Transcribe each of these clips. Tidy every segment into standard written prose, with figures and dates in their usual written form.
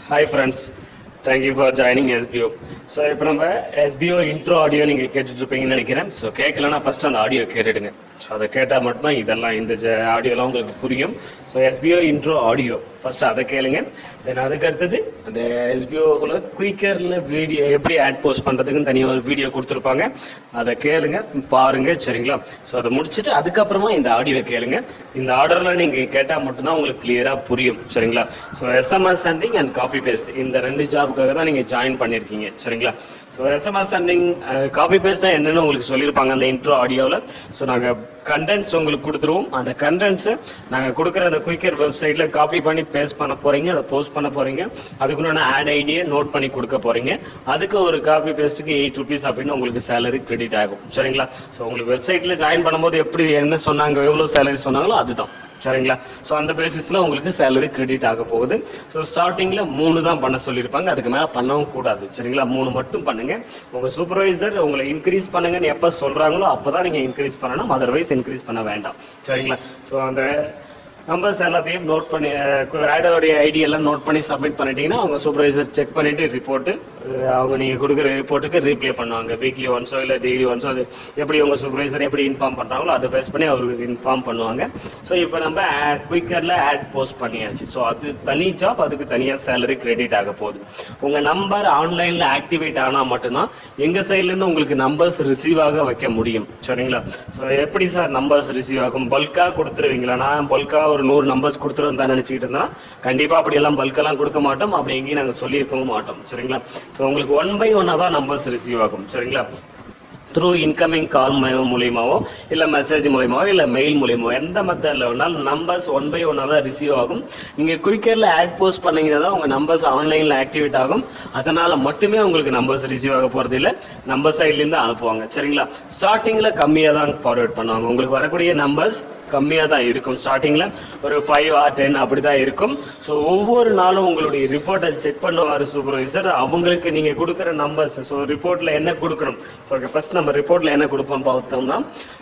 Hi friends, thank you for joining SBO. So இப்போ நம்ம SPO intro audio நீங்கள் கேட்டுட்ருப்பீங்கன்னு நினைக்கிறேன். ஸோ கேட்கலன்னா ஃபஸ்ட் அந்த ஆடியோ கேட்டுடுங்க. ஸோ அதை கேட்டால் மட்டும்தான் இதெல்லாம் இந்த ஆடியோலாம் உங்களுக்கு புரியும். So SBO intro audio first அதை கேளுங்க. தென் அதுக்கு அடுத்தது அந்த எஸ்பிஓக்குள்ள குயிக்கரில் வீடியோ எப்படி ஆட் போஸ்ட் பண்ணுறதுக்குன்னு தனியாக ஒரு வீடியோ கொடுத்துருப்பாங்க. அதை கேளுங்க, பாருங்க, சரிங்களா? ஸோ அதை முடிச்சுட்டு அதுக்கப்புறமா இந்த ஆடியோ கேளுங்க. இந்த ஆர்டரில் நீங்கள் கேட்டால் மட்டும்தான் உங்களுக்கு கிளியராக புரியும், சரிங்களா? So SMS sending and copy paste இந்த ரெண்டு ஜாபுக்காக தான் நீங்கள் ஜாயின் பண்ணியிருக்கீங்க, சரிங்களா? So SMS sending copy paste தான் என்னன்னு உங்களுக்கு சொல்லியிருப்பாங்க அந்த இன்ட்ரோ ஆடியோவில். ஸோ நாங்கள் கண்டென்ட்ஸ் உங்களுக்கு கொடுத்துருவோம். அந்த கண்டென்ட்ஸை நாங்கள் கொடுக்குற அந்த குயிக்கர் வெப்சைட்டில் காப்பி பண்ணி பேஸ்ட் பண்ண போகிறீங்க, அதை போஸ்ட் பண்ண போகிறீங்க. அதுக்குள்ள ஆட் ஐடியை நோட் பண்ணி கொடுக்க போகிறீங்க. அதுக்கு ஒரு காப்பி பேஸ்ட்டுக்கு ₹8 அப்படின்னு உங்களுக்கு சேலரி கிரெடிட் ஆகும், சரிங்களா? ஸோ உங்களுக்கு வெப்சைட்டில் ஜாயின் பண்ணும்போது எப்படி என்ன சொன்னாங்க, எவ்வளோ சேலரி சொன்னாங்களோ அதுதான், சரிங்களா? ஸோ அந்த பேசிஸில் உங்களுக்கு சேலரி கிரெடிட் ஆக போகுது. ஸோ ஸ்டார்டிங்கில் 3 தான் பண்ண சொல்லியிருப்பாங்க, அதுக்கு மேலே பண்ணவும் கூடாது, சரிங்களா? 3 மட்டும் பண்ணுங்க. உங்கள் சூப்பர்வைசர் உங்களை இன்க்ரீஸ் பண்ணுங்கன்னு எப்போ சொல்கிறாங்களோ அப்போ தான் நீங்கள் இன்க்ரீஸ் பண்ணணும், அதர்வைஸ் இன்க்ரீஸ் பண்ண வேண்டாம், சரிங்களா? ஸோ அந்த நம்பர்ஸ் எல்லாத்தையும் நோட் பண்ணி ஆடோடைய ஐடி எல்லாம் நோட் பண்ணி சப்மிட் பண்ணிட்டீங்கன்னா அவங்க சூப்பர்வைசர் செக் பண்ணிட்டு ரிப்போர்ட்டு அவங்க நீங்கள் கொடுக்குற ரிப்போர்ட்டுக்கு ரீப்ளே பண்ணுவாங்க. வீக்லி ஒன்ஸோ இல்லை டெய்லி ஒன்ஸோ, அது எப்படி உங்கள் சூப்பர்வைசர் எப்படி இன்ஃபார்ம் பண்ணுறாங்களோ அதை பேஸ் பண்ணி அவருக்கு இன்ஃபார்ம் பண்ணுவாங்க. ஸோ இப்போ நம்ம குயிக்கரில் ஆட் போஸ்ட் பண்ணியாச்சு. ஸோ அது தனி ஜாப், அதுக்கு தனியாக சேலரி கிரெடிட் ஆக போகுது. உங்கள் நம்பர் ஆன்லைனில் ஆக்டிவேட் ஆனால் மட்டும்தான் எங்கள் சைட்லேருந்து உங்களுக்கு நம்பர்ஸ் ரிசீவ் ஆக வைக்க முடியும், சரிங்களா? ஸோ எப்படி சார் நம்பர்ஸ் ரிசீவ் ஆகும்? பல்காக கொடுத்துருவீங்களா? நான் பல்காக ஒரு 100 நம்பர்ஸ் கொடுத்துருவோம் தான் நினச்சிக்கிட்டு இருந்தால் கண்டிப்பாக அப்படியெல்லாம் பல்கெல்லாம் கொடுக்க மாட்டோம். அப்படி எங்கேயும் நாங்கள் சொல்லியிருக்கவும் மாட்டோம், சரிங்களா? ஸோ உங்களுக்கு 1 by 1 தான் நம்பர்ஸ் ரிசீவ் ஆகும், சரிங்களா? த்ரூ இன்கமிங் கால் மூலியமாவோ இல்லை மெசேஜ் மூலியமாவோ இல்லை மெயில் மூலியமாவோ எந்த மெத்தடில் வேணாலும் நம்பர்ஸ் 1 by 1 தான் ரிசீவ் ஆகும். நீங்கள் குயிக்கரில் ஆட் போஸ்ட் பண்ணீங்கன்னா தான் உங்கள் நம்பர்ஸ் ஆன்லைனில் ஆக்டிவேட் ஆகும். அதனால் மட்டுமே உங்களுக்கு நம்பர்ஸ் ரிசீவ் ஆக போகிறது இல்லை, நம்பர் சைட்லேருந்து அனுப்புவாங்க, சரிங்களா? ஸ்டார்டிங்கில் கம்மியாக தான் ஃபார்வர்ட் பண்ணுவாங்க. உங்களுக்கு வரக்கூடிய நம்பர்ஸ் கம்மியாக தான் இருக்கும். ஸ்டார்டிங்கில் ஒரு 5 or 10 அப்படி தான் இருக்கும். ஸோ ஒவ்வொரு நாளும் உங்களுடைய ரிப்போர்ட்டை செக் பண்ணுவார் சூப்பர்வைசர். அவங்களுக்கு நீங்கள் கொடுக்குற நம்பர்ஸ், ஸோ ரிப்போர்ட்டில் என்ன கொடுக்கணும், ஸோ ஃபர்ஸ்ட் நம்ம ரிப்போர்ட்டில் என்ன கொடுப்போம் பார்த்தோம்னா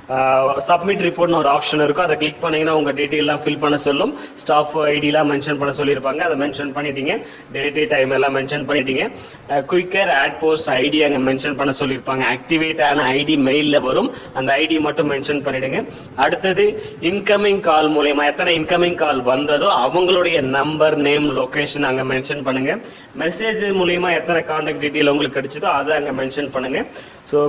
சப்மிட் ரிப்போர்ட்னு ஒரு ஆப்ஷன் இருக்கும். அதை கிளிக் பண்ணீங்கன்னா உங்கள் டீட்டெயிலாம் ஃபில் பண்ண சொல்லும். ஸ்டாஃப் ஐடிலாம் மென்ஷன் பண்ண சொல்லியிருப்பாங்க, அதை மென்ஷன் பண்ணிட்டீங்க. டேட்டு டைம் எல்லாம் மென்ஷன் பண்ணிட்டீங்க. குயிக்கர் ஆட் போஸ்ட் ஐடி அங்கே மென்ஷன் பண்ண சொல்லியிருப்பாங்க. ஆக்டிவேட் ஆன ஐடி மெயிலில் வரும், அந்த ஐடி மட்டும் மென்ஷன் பண்ணிடுங்க. அடுத்தது இன்கமிங் கால் மூலமா எத்தனை இன்கமிங் கால் வந்ததோ அவங்களுடைய நம்பர், நேம், லொகேஷன் அங்க மென்ஷன் பண்ணுங்க. மெசேஜ் மூலமா எத்தனை கான்டாக்ட் டீடைல் உங்களுக்கு கிடைச்சதோ அதை அங்க மென்ஷன் பண்ணுங்க. ஸோ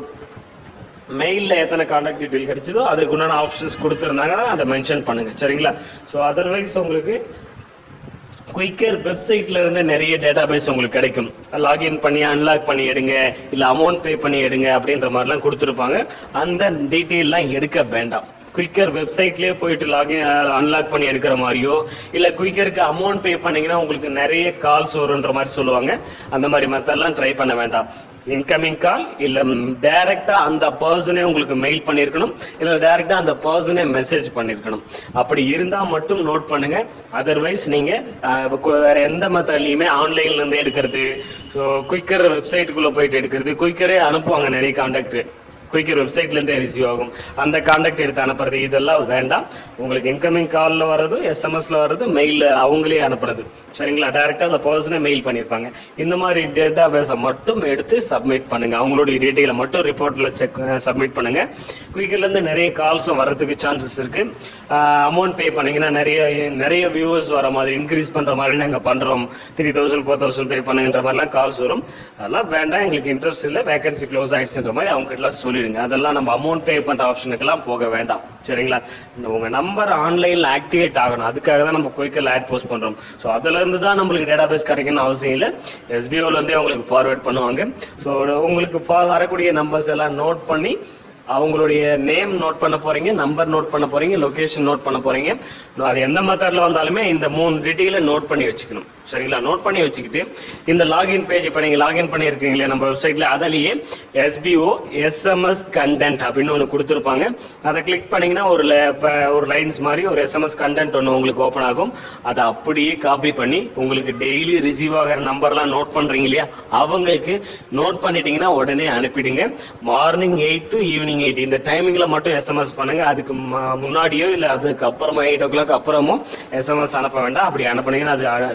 மெயில்ல எத்தனை கான்டாக்ட் டீடைல் கிடைச்சதோ அதுக்கு உண்டான ஆப்ஷன்ஸ் கொடுத்துருந்தாங்கன்னா அதை மென்ஷன் பண்ணுங்க, சரிங்களா? ஸோ அதர்வைஸ் உங்களுக்கு குயிக்கர் வெப்சைட்ல இருந்து நிறைய டேட்டாபேஸ் உங்களுக்கு கிடைக்கும். லாகின் பண்ணி அன்லாக் பண்ணி எடுங்க, இல்ல அமௌண்ட் பே பண்ணி எடுங்க அப்படின்ற மாதிரிலாம் கொடுத்துருப்பாங்க. அந்த டீட்டெயில்லாம் எடுக்க வேண்டாம். குயிக்கர் வெப்சைட்லயே போயிட்டு லாகின் அன்லாக் பண்ணி எடுக்கிற மாதிரியோ இல்ல குயிக்கருக்கு அமௌண்ட் பே பண்ணீங்கன்னா உங்களுக்கு நிறைய கால்ஸ் வரும்ன்ற மாதிரி சொல்லுவாங்க. அந்த மாதிரி மெத்தட்லாம் ட்ரை பண்ண வேண்டாம். இன்கமிங் கால் இல்ல டைரக்டா அந்த பர்சனே உங்களுக்கு மெயில் பண்ணிருக்கணும், இல்ல டைரக்டா அந்த பர்சனே மெசேஜ் பண்ணிருக்கணும். அப்படி இருந்தா மட்டும் நோட் பண்ணுங்க. அதர்வைஸ் நீங்க வேற எந்த மெத்தட்லயுமே ஆன்லைன்ல இருந்து எடுக்கிறது, குயிக்கர் வெப்சைட்டுக்குள்ள போயிட்டு எடுக்கிறது, குயிக்கரே அனுப்புவாங்க நிறைய கான்டாக்ட், குயிக்கர் வெப்சைட்ல இருந்தே ரிசீவ் ஆகும், அந்த கான்டாக்ட் எடுத்து அனுப்புறது இதெல்லாம் வேண்டாம். உங்களுக்கு இன்கமிங் கால்ல வர்றது, எஸ்எம்எஸ்ல வர்றது, மெயில அவங்களே அனுப்புறது, சரிங்களா? டைரக்டா அந்த பர்சனே மெயில் பண்ணிருப்பாங்க. இந்த மாதிரி டேட்டா பேஸை மட்டும் எடுத்து சப்மிட் பண்ணுங்க. அவங்களுடைய டீட்டெயிலை மட்டும் ரிப்போர்ட்ல சப்மிட் பண்ணுங்க. குயிக்கர்ல இருந்து நிறைய கால்ஸும் வர்றதுக்கு சான்சஸ் இருக்கு. அமௌண்ட் பே பண்ணீங்கன்னா நிறைய வியூவர்ஸ் வர மாதிரி, இன்க்ரீஸ் பண்ற மாதிரி நாங்க பண்றோம், 3000 4000 பே பண்ணுங்கிற மாதிரிலாம் கால்ஸ் வரும். அதெல்லாம் வேண்டாம், எங்களுக்கு இன்ட்ரெஸ்ட் இல்லை, வேகன்சி க்ளோஸ் ஆயிடுச்சுன்ற மாதிரி அவங்க கிட்ட சொல்லி அதெல்லாம் நம்ம அமௌண்ட் பே பண்ற ஆப்ஷனுக்கெல்லாம் போக வேண்டாம், சரிங்களா? உங்க நம்பர் ஆன்லைன்ல ஆக்டிவேட் ஆகணும், அதுக்காக தான் நம்ம குயிக்கர்ல ஆட் போஸ்ட் பண்றோம். ஸோ அதுல இருந்து தான் நம்மளுக்கு டேட்டாபேஸ் கிடைக்கணும்னு அவசியம் இல்லை. எஸ்பிஓல இருந்தே உங்களுக்கு ஃபார்வர்ட் பண்ணுவாங்க. ஸோ உங்களுக்கு வரக்கூடிய நம்பர்ஸ் எல்லாம் நோட் பண்ணி அவங்களுடைய நேம் நோட் பண்ண போறீங்க, நம்பர் நோட் பண்ண போறீங்க, லொகேஷன் நோட் பண்ண போறீங்க. அது எந்த மெத்தட்ல வந்தாலுமே இந்த 3 டீட்டெயில நோட் பண்ணி வச்சுக்கணும், சரிங்களா? நோட் பண்ணி வச்சுக்கிட்டு இந்த லாகின் பேஜ் இப்ப நீங்க லாகின் பண்ணிருக்கீங்களே நம்ம வெப்சைட்ல, அதுலயே எஸ்பிஓ எஸ்எம்எஸ் கண்டென்ட் அப்படின்னு ஒன்று கொடுத்துருப்பாங்க. அதை கிளிக் பண்ணீங்கன்னா ஒரு லைன்ஸ் மாதிரி ஒரு எஸ்எம்எஸ் கண்டென்ட் ஒன்று உங்களுக்கு ஓப்பன் ஆகும். அதை அப்படியே காப்பி பண்ணி உங்களுக்கு டெய்லி ரிசீவ் ஆகிற நம்பர்லாம் நோட் பண்றீங்க இல்லையா, அவங்களுக்கு நோட் பண்ணிட்டீங்கன்னா உடனே அனுப்பிடுங்க. மார்னிங் 8 to ஈவினிங் 8 இந்த டைமிங்ல மட்டும் எஸ்எம்எஸ் பண்ணுங்க. அதுக்கு முன்னாடியோ இல்ல அதுக்கு அப்புறமா 8 o'clock அப்புறமும் எஸ்எம்எஸ் அனுப்ப வேண்டாம். அப்படி அனுப்புனீங்கன்னா அது டிஸ்டர்பன்ஸ்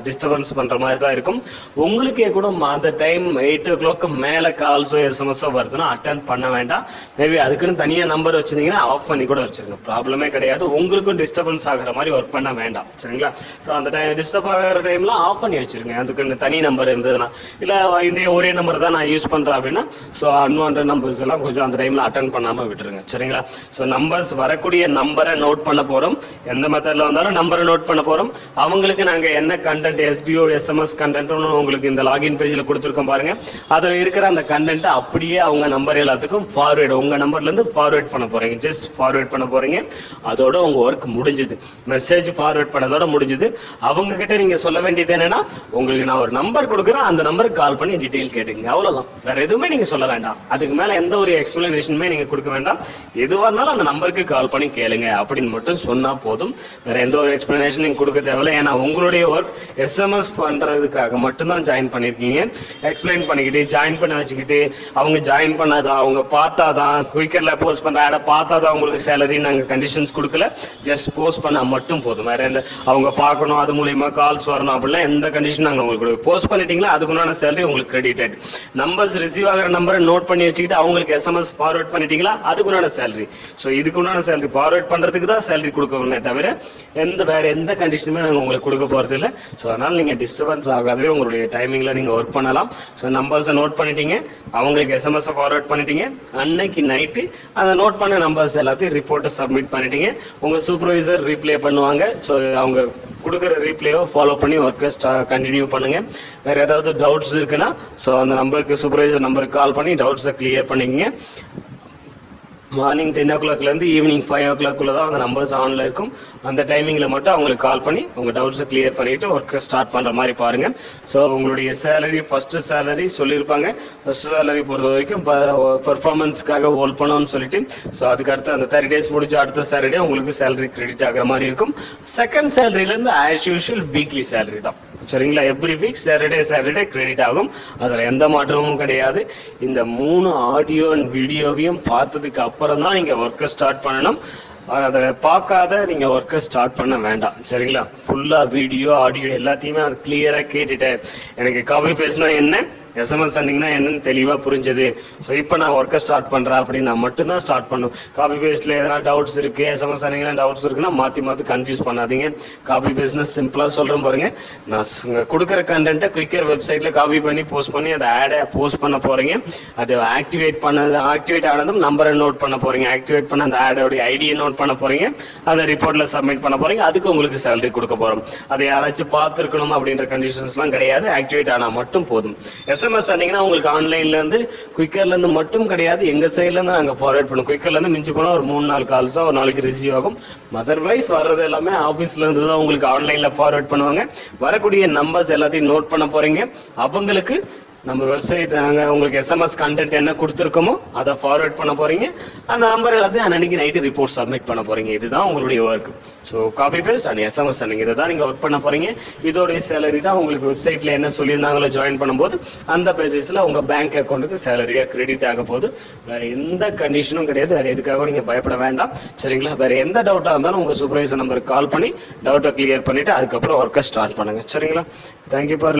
ரெஸ்பான்ஸ் பண்ற மாதிரி தான் இருக்கும். உங்களுக்கே கூட அந்த டைம் 8 o'clock மேல கால்ஸோ எஸ்எம்எஸோ வருதுன்னா அட்டன் பண்ண வேண்டாம். மேபி அதுக்குன்னு தனியா நம்பர் வச்சிருந்தீங்கன்னா ஆஃப் பண்ணி கூட வச்சிருங்க, ப்ராப்ளமே கிடையாது. உங்களுக்கும் டிஸ்டர்பன்ஸ் ஆகிற மாதிரி ஒர்க் பண்ண வேண்டாம், சரிங்களா? ஸோ அந்த டைம் டிஸ்டர்ப் ஆகிற டைம்ல ஆஃப் பண்ணி வச்சிருங்க. அதுக்குன்னு தனி நம்பர் இருந்ததுன்னா, இல்ல இதே ஒரே நம்பர் தான் நான் யூஸ் பண்றேன் அப்படின்னா ஸோ அன்வான்ட் நம்பர்ஸ் எல்லாம் கொஞ்சம் அந்த டைம்ல அட்டன் பண்ணாம விட்டுருங்க, சரிங்களா? ஸோ நம்பர்ஸ் வரக்கூடிய நம்பரை நோட் பண்ண போறோம். எந்த மெத்தட்ல வந்தாலும் நம்பரை நோட் பண்ண போறோம். அவங்களுக்கு நாங்க என்ன கண்டென்ட் எஸ்பிஓ எஸ்எம்எஸ் கண்டென்ட் உங்களுக்கு இந்த லாகின் பேஜ்ல கொடுத்துருக்கோம் பாருங்க. அதுல இருக்கிற அந்த கண்டென்ட் அப்படியே அவங்க நம்பர் எல்லாத்துக்கும் ஃபார்வேர்டு, உங்க நம்பர்ல இருந்து ஃபார்வேர்ட் பண்ண போறீங்க. ஜஸ்ட் ஃபார்வேர்ட் பண்ண போறீங்க. அதோட உங்க ஒர்க் முடிஞ்சது. மெசேஜ் ஃபார்வேர்ட் பண்ணதோட முடிஞ்சது. அவங்க கிட்ட நீங்க சொல்ல வேண்டியது என்னன்னா, உங்களுக்கு நான் ஒரு நம்பர் கொடுக்குறேன், அந்த நம்பருக்கு கால் பண்ணி டீடைல் கேட்டுங்க, அவ்வளவுதான். வேற எதுவுமே நீங்க சொல்ல வேண்டாம். அதுக்கு மேல எந்த ஒரு எக்ஸ்பிளனேஷனுமே நீங்க கொடுக்க வேண்டாம். எதுவா இருந்தாலும் அந்த நம்பருக்கு கால் பண்ணி கேளுங்க அப்படின்னு மட்டும் சொன்னா போதும். வேற எந்த ஒரு எக்ஸ்பிளனேஷன் நீங்க கொடுக்க தேவையில்லை. ஏன்னா உங்களுடைய ஒர்க் எஸ்எம்எஸ் பண்றதுக்காக மட்டும்தான் ஜாயின் பண்ணிருக்கீங்க. எக்ஸ்பிளைன் பண்ணிக்கிட்டு ஜாயின் பண்ண வச்சுக்கிட்டு அவங்க ஜாயின் பண்ணாதான், அவங்க பார்த்தாதான், குயிக்கர்ல போஸ்ட் பண்ற ஆட பார்த்தாதான் உங்களுக்கு சேலரி நாங்க கண்டிஷன்ஸ் கொடுக்கல. ஜஸ்ட் போஸ்ட் பண்ணா மட்டும் போதும். வேற எந்த அவங்க பார்க்கணும், அது மூலியமா கால்ஸ் வரணும் அப்படிலாம் எந்த கண்டிஷன் நாங்க உங்களுக்கு போஸ்ட் பண்ணிட்டீங்களா அதுக்குண்டான சேலரி உங்களுக்கு கிரெடிட்டட். நம்பர்ஸ் ரிசீவ் ஆகிற நம்பரை நோட் பண்ணி வச்சுக்கிட்டு அவங்களுக்கு எஸ்எம்எஸ் ஃபார்வர்ட் பண்ணிட்டீங்களா அதுக்குண்டான சேலரி. ஸோ இதுக்குண்டான சேலரி ஃபார்வர்ட் பண்றதுக்கு தான் சேலரி கொடுக்கணுமே தவிர வேற எந்த கண்டிஷனுமே நாங்க உங்களுக்கு கொடுக்க போறது இல்லை. ஸோ அதனால நீங்க டிஸ்டர்பன்ஸ் ஆகாதவே உங்களுடைய டைமிங்ல நீங்க ஒர்க் பண்ணலாம். ஸோ நம்பர்ஸை நோட் பண்ணிட்டீங்க, அவங்களுக்கு எஸ்எம்எஸ் ஃபார்வர்ட் பண்ணிட்டீங்க. அன்னைக்கு நைட்டு அந்த நோட் பண்ண நம்பர்ஸ் எல்லாத்தையும் ரிப்போர்ட்டை சப்மிட் பண்ணிட்டீங்க. உங்க சூப்பர்வைசர் ரீப்ளே பண்ணுவாங்க. ஸோ அவங்க கொடுக்குற ரீப்ளேவை ஃபாலோ பண்ணி ஒர்க்கை கண்டினியூ பண்ணுங்க. வேற ஏதாவது டவுட்ஸ் இருக்குன்னா ஸோ அந்த நம்பருக்கு சூப்பர்வைசர் நம்பருக்கு கால் பண்ணி டவுட்ஸை கிளியர் பண்ணிக்கங்க. மார்னிங் 10 o'clock இருந்து ஈவினிங் 5 o'clock தான் அந்த நம்பர்ஸ் ஆன்ல இருக்கும். அந்த டைமிங்ல மட்டும் அவங்களுக்கு கால் பண்ணி உங்க டவுட்ஸை கிளியர் பண்ணிட்டு ஒர்க்கை ஸ்டார்ட் பண்ற மாதிரி பாருங்க. ஸோ உங்களுடைய சேலரி ஃபர்ஸ்ட் சேலரி சொல்லியிருப்பாங்க. ஃபர்ஸ்ட் சேலரி பொறுத்த வரைக்கும் பெர்ஃபார்மன்ஸ்க்காக ஹோல்ட் பண்ணணும்னு சொல்லிட்டு ஸோ அதுக்கு அடுத்து அந்த 30 days முடிச்சு அடுத்த சாட்டர்டே உங்களுக்கு சேலரி கிரெடிட் ஆகிற மாதிரி இருக்கும். செகண்ட் சேலரியில இருந்து ஆஸ் யூஷுவல் வீக்லி சேலரி தான், சரிங்களா? எவ்ரி வீக் சாட்டர்டே கிரெடிட் ஆகும். அதுல எந்த மாற்றமும் கிடையாது. இந்த 3 ஆடியோ அண்ட் வீடியோவையும் பார்த்ததுக்கு அப்புறம் தான் நீங்க ஒர்க்கை ஸ்டார்ட் பண்ணணும். அதை பார்க்காத நீங்க ஒர்க்கை ஸ்டார்ட் பண்ண வேண்டாம், சரிங்களா? ஃபுல்லா வீடியோ ஆடியோ எல்லாத்தையுமே கிளியரா கேட்டுட்டேன், எனக்கு காப்பி பேசினா என்ன, எஸ்எம்எஸ் சொன்னீங்கன்னா என்னன்னு தெளிவா புரிஞ்சது. ஸோ இப்போ நான் ஒர்க்கை ஸ்டார்ட் பண்றேன் அப்படின்னு நான் மட்டும்தான் ஸ்டார்ட் பண்ணும். காப்பி பேஸ்ட்ல எதனா டவுட்ஸ் இருக்கு, எஸ்எம்எஸ் சொன்னீங்கன்னா டவுட்ஸ் இருக்குன்னா மாத்தி கன்ஃபியூஸ் பண்ணாதீங்க. காப்பி பேஸ்ட்னா சிம்பிளா சொல்றேன் பாருங்க. நான் கொடுக்குற கண்டென்ட்டை குயிக்கர் வெப்சைட்ல காப்பி பண்ணி போஸ்ட் பண்ணி அதை ஆடை போஸ்ட் பண்ண போறீங்க. அது ஆக்டிவேட் ஆனதும் நம்பரை நோட் பண்ண போறீங்க. ஆக்டிவேட் பண்ண அந்த ஆடோடைய ஐடியை நோட் பண்ண போறீங்க. அதை ரிப்போர்ட்ல சப்மிட் பண்ண போறீங்க. அதுக்கு உங்களுக்கு சேலரி கொடுக்க போறோம். அதை யாராச்சும் பார்த்துருக்கணும் அப்படின்ற கண்டிஷன்ஸ் எல்லாம் கிடையாது. ஆக்டிவேட் ஆனா மட்டும் போதும். எஸ்எம்எஸ் சொன்னீங்கன்னா உங்களுக்கு ஆன்லைன்ல இருந்து குயிக்கர்ல இருந்து மட்டும் கிடையாது, எங்க சைட்ல இருந்து நாங்க ஃபார்வர்ட் பண்ணுவோம். குயிக்கர்ல இருந்து மிஞ்சி போனா ஒரு 3-4 கால்ஸ் தான் ஒரு நாளைக்கு ரிசீவ் ஆகும். அதர்வைஸ் வர்றது எல்லாமே ஆபீஸ்ல இருந்து தான் உங்களுக்கு ஆன்லைன்ல ஃபார்வர்ட் பண்ணுவாங்க. வரக்கூடிய நம்பர்ஸ் எல்லாத்தையும் நோட் பண்ண போறீங்க. அவங்களுக்கு நம்ம வெப்சைட் நாங்க உங்களுக்கு எஸ்எம்எஸ் கண்டென்ட் என்ன கொடுத்துருக்கோமோ அதை ஃபார்வர்ட் பண்ண போறீங்க. அந்த நம்பர் எல்லாத்தையும் அன்னைக்கு நைட்டு ரிப்போர்ட் சப்மிட் பண்ண போறீங்க. இதுதான் உங்களுடைய work. So copy paste and SMS நீங்க இதை தான் நீங்க ஒர்க் பண்ண போறீங்க. இதோடைய சேலரி தான் உங்களுக்கு வெப்சைட்ல என்ன சொல்லியிருந்தாங்களோ ஜாயின் பண்ணும்போது அந்த பேசிஸ்ல உங்க பேங்க் அக்கௌண்ட்டுக்கு சேலரியா கிரெடிட் ஆக போது. வேற எந்த கண்டிஷனும் கிடையாது. வேற எதுக்காக நீங்க பயப்பட வேண்டாம், சரிங்களா? வேற எந்த டவுட்டா இருந்தாலும் உங்க சூப்பர்வைசர் நம்பருக்கு கால் பண்ணி டவுட்டை கிளியர் பண்ணிட்டு அதுக்கப்புறம் ஒர்க்கை ஸ்டார்ட் பண்ணுங்க, சரிங்களா? Thank you for